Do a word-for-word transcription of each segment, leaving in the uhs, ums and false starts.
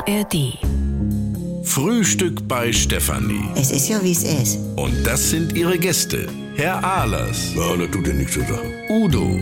R D. Frühstück bei Stefanie. Es ist ja, wie es ist. Und das sind ihre Gäste. Herr Ahlers. Ja, das tut ja nichts zur Sache. Udo.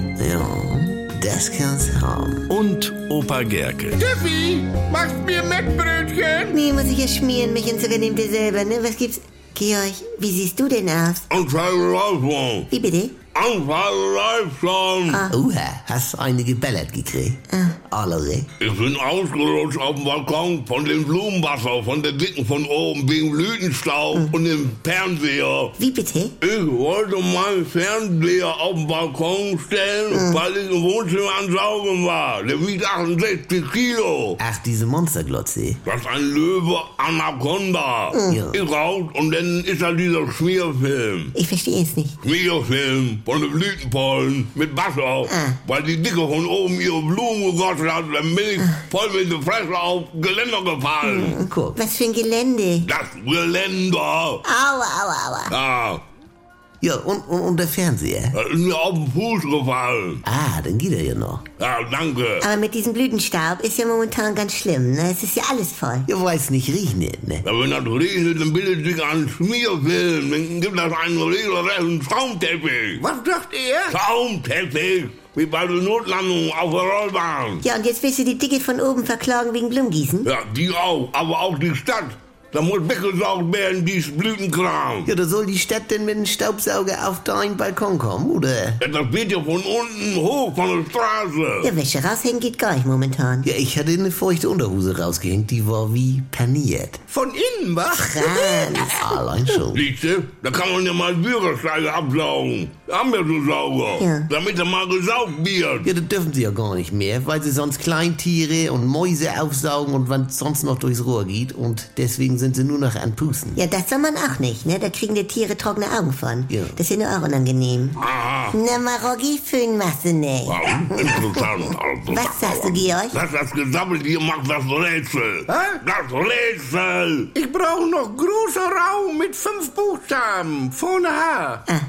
Ja, das kann's haben. Und Opa Gerke. Steffi, machst mir Mettbrötchen? Nee, muss ich ja schmieren. Mich und sogar nehmt ihr selber, ne? Was gibt's? Georg, wie siehst du denn aus? Anzeige Leistung. Wie bitte? Anzeige Leistung. Ah. Uha, hast du eine gebellert gekriegt? Ah. Allere. Ich bin ausgerutscht auf dem Balkon von dem Blumenwasser, von der Dicken von oben, wegen Blütenstaub Mhm. und dem Fernseher. Wie bitte? Ich wollte meinen Fernseher auf den Balkon stellen, Mhm. weil ich im Wohnzimmer an Saugen war. Der wiegt achtundsechzig Kilo. Ach, diese Monsterglotze. Das ist ein Löwe Anaconda. Ja. Ich raucht und dann ist da dieser Schmierfilm. Ich verstehe es nicht. Schmierfilm von den Blütenpollen mit Wasser, Ah. weil die Dicke von oben ihre Blumen gegossen hat, der Milch voll mit der Fresse auf Geländer gefallen. Und guck. Was für ein Gelände. Das Geländer. Aua, aua, aua. Ja, Ja, und, und, und der Fernseher? das ist mir auf den Fuß gefallen. Ah, dann geht er ja noch. Ja, danke. Aber mit diesem Blütenstaub ist ja momentan ganz schlimm, ne? Es ist ja alles voll. Ja, weiß nicht, regnet, ne? Ja, wenn das regnet, dann bildet sich ein Schmierfilm. Dann gibt das einen regelrechten Traumteppich. Was sagt er? Traumteppich. Wie bei der Notlandung auf der Rollbahn. Ja, und jetzt willst du die Dicke von oben verklagen wegen Blumengießen? Ja, die auch, aber auch die Stadt. Da muss weggesaugt werden, dies Blütenkram. Ja, da soll die Stadt denn mit dem Staubsauger auf deinen Balkon kommen, oder? Ja, das geht ja von unten hoch, von der Straße. Ja, Wäsche raushängen geht gar nicht momentan. Ja, ich hatte eine feuchte Unterhose rausgehängt, die war wie paniert. Von innen, was? Franz. Allein schon. Siehste, da kann man ja mal Bürgersteige absaugen. Da haben wir so Sauger. Ja. Damit er mal gesaugt wird. Ja, das dürfen sie ja gar nicht mehr, weil sie sonst Kleintiere und Mäuse aufsaugen und was sonst noch durchs Rohr geht. Und deswegen sind sie nur noch an Pusten. Ja, das soll man auch nicht, ne? Da kriegen die Tiere trockene Augen von. Ja. Das ist ja nur auch unangenehm. Aha. Na, Maroggi, Föhn machst du nicht. Ja, interessant. Was sagst du, Georg? Das ist das Gesammelt hier macht das Rätsel. Hä? Das Rätsel. Ich brauche noch großer Raum mit fünf Buchstaben. Vorne H. Ah.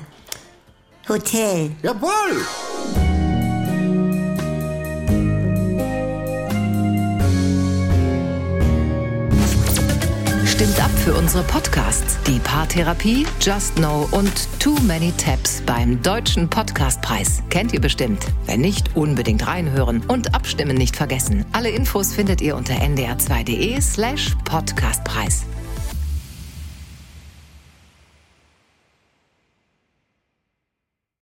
Hotel. Jawohl. Stimmt ab für unsere Podcasts. Die Paartherapie, Just Know und Too Many Tabs beim Deutschen Podcastpreis. Kennt ihr bestimmt. Wenn nicht, unbedingt reinhören und abstimmen nicht vergessen. Alle Infos findet ihr unter n d r zwei punkt d e slash Podcastpreis.